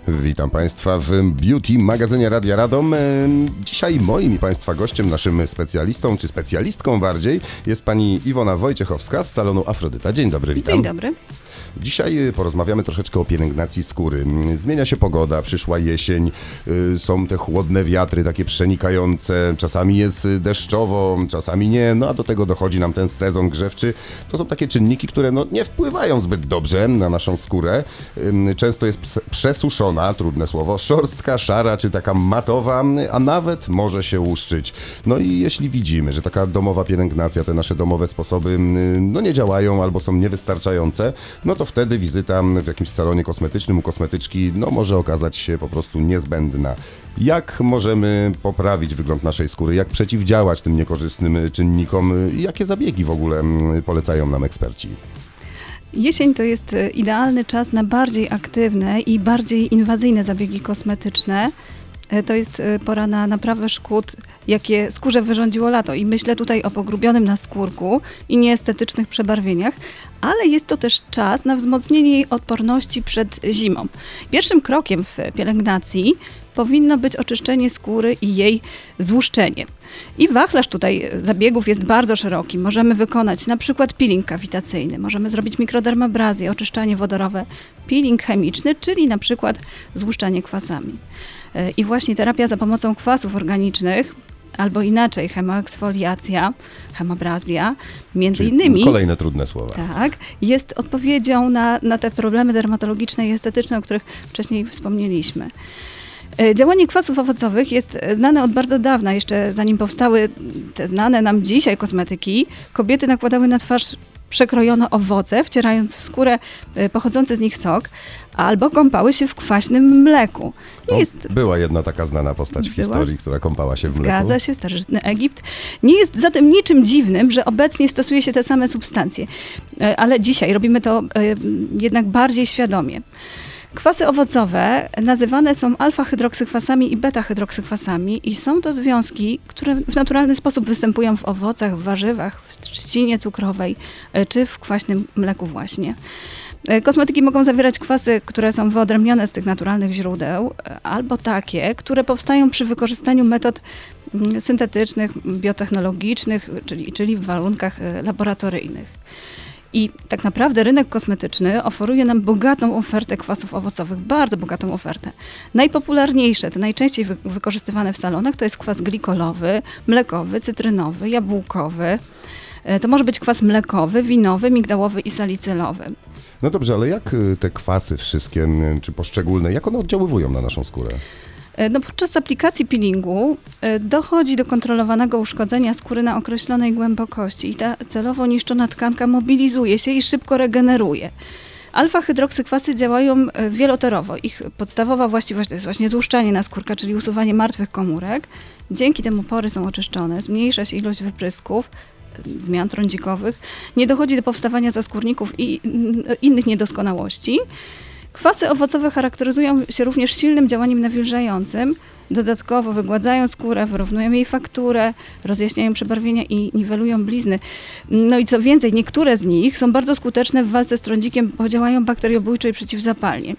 Witam Państwa w Beauty magazynie Radia Radom. Dzisiaj moim i Państwa gościem, naszym specjalistą, czy specjalistką bardziej, jest pani Iwona Wojciechowska z salonu Afrodyta. Dzień dobry, witam. Dzień dobry. Dzisiaj porozmawiamy troszeczkę o pielęgnacji skóry. Zmienia się pogoda, przyszła jesień, są te chłodne wiatry, takie przenikające, czasami jest deszczowo, czasami nie, no a do tego dochodzi nam ten sezon grzewczy. To są takie czynniki, które nie wpływają zbyt dobrze na naszą skórę. Często jest przesuszona, trudne słowo, szorstka, szara czy taka matowa, a nawet może się łuszczyć. No i jeśli widzimy, że taka domowa pielęgnacja, te nasze domowe sposoby nie działają albo są niewystarczające, no to wtedy wizyta w jakimś salonie kosmetycznym u kosmetyczki może okazać się po prostu niezbędna. Jak możemy poprawić wygląd naszej skóry? Jak przeciwdziałać tym niekorzystnym czynnikom? Jakie zabiegi w ogóle polecają nam eksperci? Jesień to jest idealny czas na bardziej aktywne i bardziej inwazyjne zabiegi kosmetyczne. To jest pora na naprawę szkód, jakie skórze wyrządziło lato. I myślę tutaj o pogrubionym naskórku i nieestetycznych przebarwieniach, ale jest to też czas na wzmocnienie jej odporności przed zimą. Pierwszym krokiem w pielęgnacji powinno być oczyszczenie skóry i jej złuszczenie. I wachlarz tutaj zabiegów jest bardzo szeroki. Możemy wykonać na przykład peeling kawitacyjny, możemy zrobić mikrodermabrazję, oczyszczanie wodorowe, peeling chemiczny, czyli na przykład złuszczanie kwasami. I właśnie terapia za pomocą kwasów organicznych, albo inaczej chemoeksfoliacja, hemabrazja, między innymi... Kolejne trudne słowa. Tak, jest odpowiedzią na te problemy dermatologiczne i estetyczne, o których wcześniej wspomnieliśmy. Działanie kwasów owocowych jest znane od bardzo dawna, jeszcze zanim powstały te znane nam dzisiaj kosmetyki. Kobiety nakładały na twarz przekrojone owoce, wcierając w skórę pochodzący z nich sok, albo kąpały się w kwaśnym mleku. Była jedna taka znana postać w historii, która kąpała się w mleku. Zgadza się, starożytny Egipt. Nie jest zatem niczym dziwnym, że obecnie stosuje się te same substancje, ale dzisiaj robimy to jednak bardziej świadomie. Kwasy owocowe nazywane są alfa-hydroksykwasami i beta-hydroksykwasami i są to związki, które w naturalny sposób występują w owocach, w warzywach, w trzcinie cukrowej czy w kwaśnym mleku właśnie. Kosmetyki mogą zawierać kwasy, które są wyodrębnione z tych naturalnych źródeł, albo takie, które powstają przy wykorzystaniu metod syntetycznych, biotechnologicznych, czyli w warunkach laboratoryjnych. I tak naprawdę rynek kosmetyczny oferuje nam bogatą ofertę kwasów owocowych, bardzo bogatą ofertę. Najpopularniejsze, te najczęściej wykorzystywane w salonach to jest kwas glikolowy, mlekowy, cytrynowy, jabłkowy. To może być kwas mlekowy, winowy, migdałowy i salicylowy. No dobrze, ale jak te kwasy wszystkie, czy poszczególne, jak one oddziaływują na naszą skórę? Podczas aplikacji peelingu dochodzi do kontrolowanego uszkodzenia skóry na określonej głębokości i ta celowo niszczona tkanka mobilizuje się i szybko regeneruje. Alfa-hydroksykwasy działają wielotorowo. Ich podstawowa właściwość to jest właśnie złuszczanie naskórka, czyli usuwanie martwych komórek. Dzięki temu pory są oczyszczone, zmniejsza się ilość wyprysków, zmian trądzikowych, nie dochodzi do powstawania zaskórników i innych niedoskonałości. Kwasy owocowe charakteryzują się również silnym działaniem nawilżającym. Dodatkowo wygładzają skórę, wyrównują jej fakturę, rozjaśniają przebarwienia i niwelują blizny. No i co więcej, niektóre z nich są bardzo skuteczne w walce z trądzikiem, bo działają bakteriobójczo i przeciwzapalnie.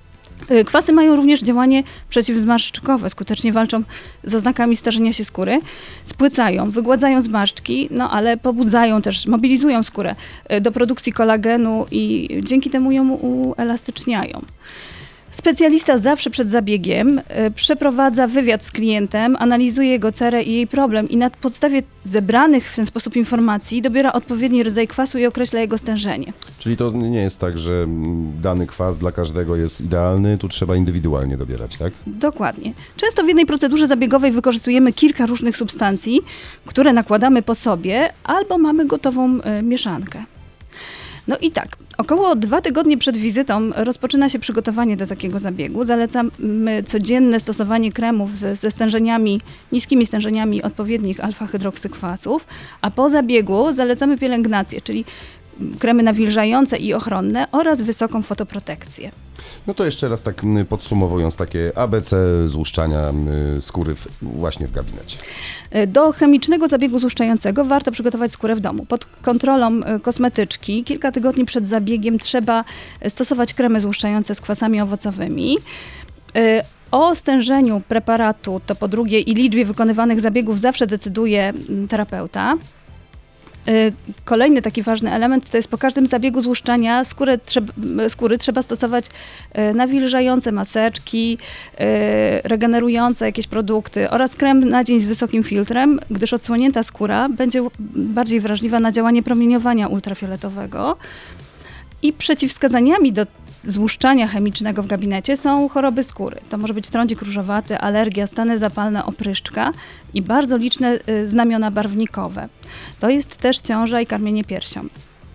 Kwasy mają również działanie przeciwzmarszczkowe, skutecznie walczą z oznakami starzenia się skóry, spłycają, wygładzają zmarszczki, ale pobudzają też, mobilizują skórę do produkcji kolagenu i dzięki temu ją uelastyczniają. Specjalista zawsze przed zabiegiem przeprowadza wywiad z klientem, analizuje jego cerę i jej problem i na podstawie zebranych w ten sposób informacji dobiera odpowiedni rodzaj kwasu i określa jego stężenie. Czyli to nie jest tak, że dany kwas dla każdego jest idealny, tu trzeba indywidualnie dobierać, tak? Dokładnie. Często w jednej procedurze zabiegowej wykorzystujemy kilka różnych substancji, które nakładamy po sobie, albo mamy gotową mieszankę. No i tak, około 2 tygodnie przed wizytą rozpoczyna się przygotowanie do takiego zabiegu. Zalecamy codzienne stosowanie kremów ze stężeniami, niskimi stężeniami odpowiednich alfa-hydroksykwasów, a po zabiegu zalecamy pielęgnację, czyli kremy nawilżające i ochronne oraz wysoką fotoprotekcję. No to jeszcze raz tak podsumowując, takie ABC złuszczania skóry właśnie w gabinecie. Do chemicznego zabiegu złuszczającego warto przygotować skórę w domu. Pod kontrolą kosmetyczki kilka tygodni przed zabiegiem trzeba stosować kremy złuszczające z kwasami owocowymi. O stężeniu preparatu, to po drugie, i liczbie wykonywanych zabiegów zawsze decyduje terapeuta. Kolejny taki ważny element to jest po każdym zabiegu złuszczania skóry trzeba stosować nawilżające maseczki, regenerujące jakieś produkty oraz krem na dzień z wysokim filtrem, gdyż odsłonięta skóra będzie bardziej wrażliwa na działanie promieniowania ultrafioletowego. I przeciwwskazaniami do złuszczania chemicznego w gabinecie są choroby skóry. To może być trądzik różowaty, alergia, stany zapalne, opryszczka i bardzo liczne znamiona barwnikowe. To jest też ciąża i karmienie piersią.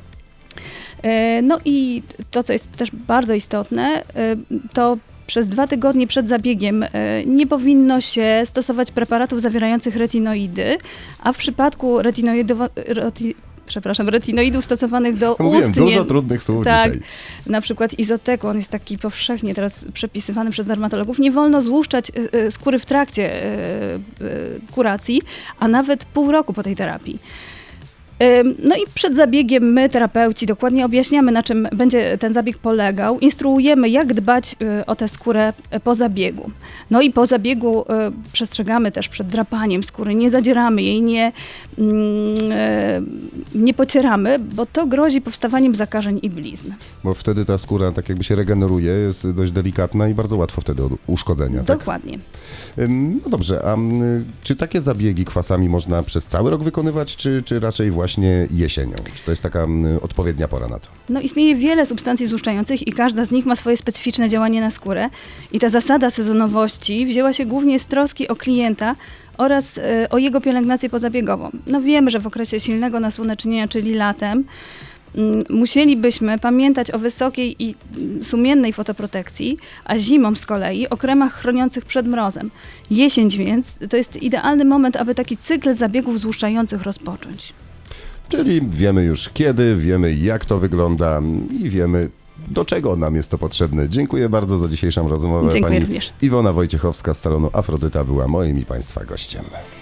No i to, co jest też bardzo istotne, to przez 2 tygodnie przed zabiegiem nie powinno się stosować preparatów zawierających retinoidy, a w przypadku retinoidów stosowanych do Mówiłem, ustnie. dużo trudnych słów Tak, dzisiaj. na przykład izoteku, on jest taki powszechnie teraz przepisywany przez dermatologów. Nie wolno złuszczać skóry w trakcie kuracji, a nawet pół roku po tej terapii. No i przed zabiegiem my, terapeuci, dokładnie objaśniamy, na czym będzie ten zabieg polegał. Instruujemy, jak dbać o tę skórę po zabiegu. No i po zabiegu przestrzegamy też przed drapaniem skóry. Nie zadzieramy jej, nie pocieramy, bo to grozi powstawaniem zakażeń i blizn. Bo wtedy ta skóra tak jakby się regeneruje, jest dość delikatna i bardzo łatwo wtedy od uszkodzenia. Tak? Dokładnie. No dobrze, a czy takie zabiegi kwasami można przez cały rok wykonywać, czy raczej właśnie jesienią? Czy to jest taka odpowiednia pora na to? No, istnieje wiele substancji złuszczających i każda z nich ma swoje specyficzne działanie na skórę. I ta zasada sezonowości wzięła się głównie z troski o klienta oraz o jego pielęgnację pozabiegową. No wiemy, że w okresie silnego nasłonecznienia, czyli latem, musielibyśmy pamiętać o wysokiej i sumiennej fotoprotekcji, a zimą z kolei o kremach chroniących przed mrozem. Jesień więc to jest idealny moment, aby taki cykl zabiegów złuszczających rozpocząć. Czyli wiemy już kiedy, wiemy jak to wygląda i wiemy, do czego nam jest to potrzebne. Dziękuję bardzo za dzisiejszą rozmowę. Dziękuję Pani również. Iwona Wojciechowska z salonu Afrodyta była moim i Państwa gościem.